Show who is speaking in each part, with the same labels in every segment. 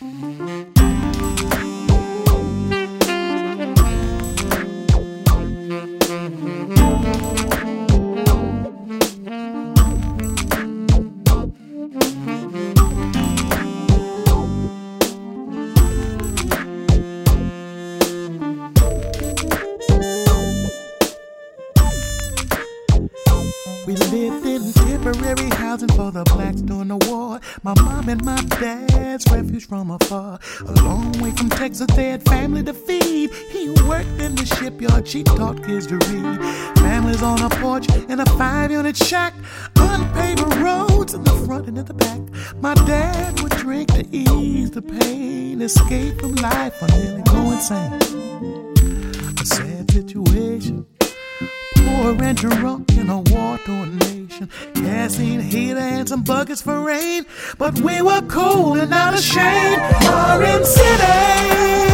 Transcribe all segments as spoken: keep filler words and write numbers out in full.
Speaker 1: We lived in temporary housing for the blacks during the war. My mom and my dad's refuge from afar. A long way from Texas, they had family to feed. He worked in the shipyard, she taught kids to read. Families on a porch in a five-unit shack. Unpaved roads in the front and in the back. My dad would drink to ease the pain. Escape from life or nearly go insane. A sad situation. Poor and drunk in a war-torn nation. Gasoline, heater, and some buckets for rain. But we were cold and not ashamed. Orange City,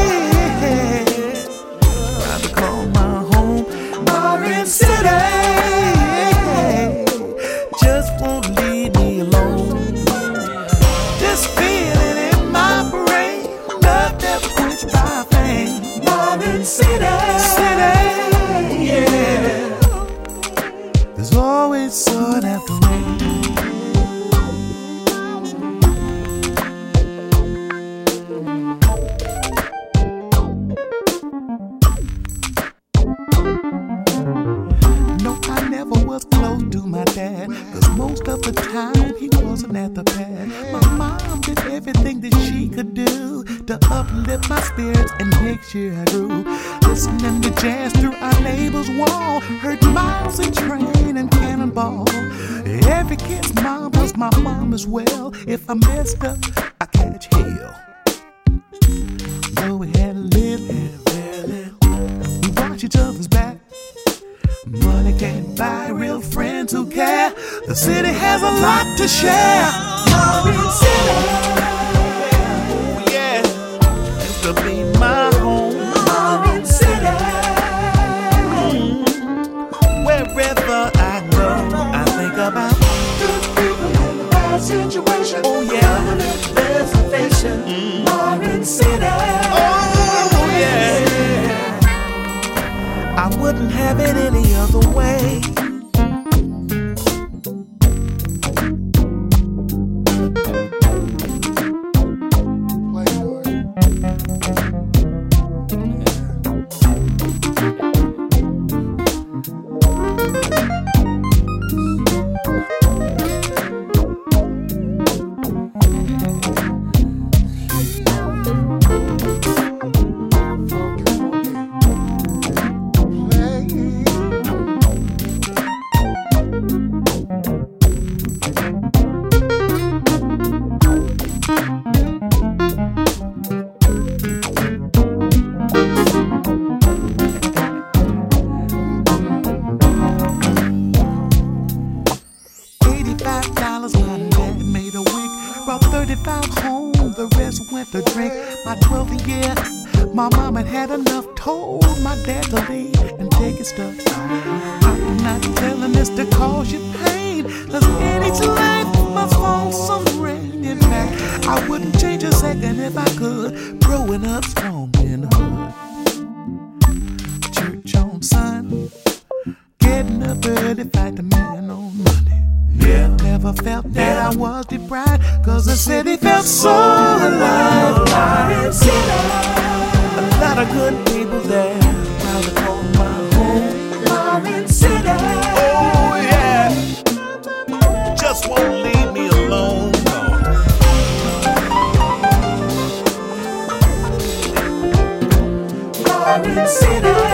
Speaker 1: I to call my home. Orange City, just won't leave me alone. This feeling in my brain, love never quenched by fame. Orange City, City, yeah. There's always sun after rain. No, I never was close to my dad, cause most of the time he wasn't at the pad. My mom did everything that she could do to uplift my spirits and make sure I grew. Listening to jazz through our neighbor's wall, heard Miles and Train and Cannonball. Every kid's mom was my mom as well. If I messed up, I catch hell. Though we had to live, we watch each other's back. Money can't buy real friends who care. The city has a lot to share. Orange City, oh yeah, used to be my home. Orange City, mm. Wherever I go, I think about good people in a bad situation. Oh yeah, reservation. Mm. Orange City, oh yeah. I wouldn't have it any other way. My mom had had enough, told my dad to leave and take his stuff. I'm not telling this to cause you pain, cause in each life must fall some rain. In fact, I wouldn't change a second if I could. Growing up strong in the hood. Church on Sunday, getting up early, fight the man on Monday. Yeah, never felt that I was deprived, cause the city felt so alive. Orange City, a lot of good people there, proud to call my home. Orange City, oh yeah, just won't leave me alone. No. Orange City.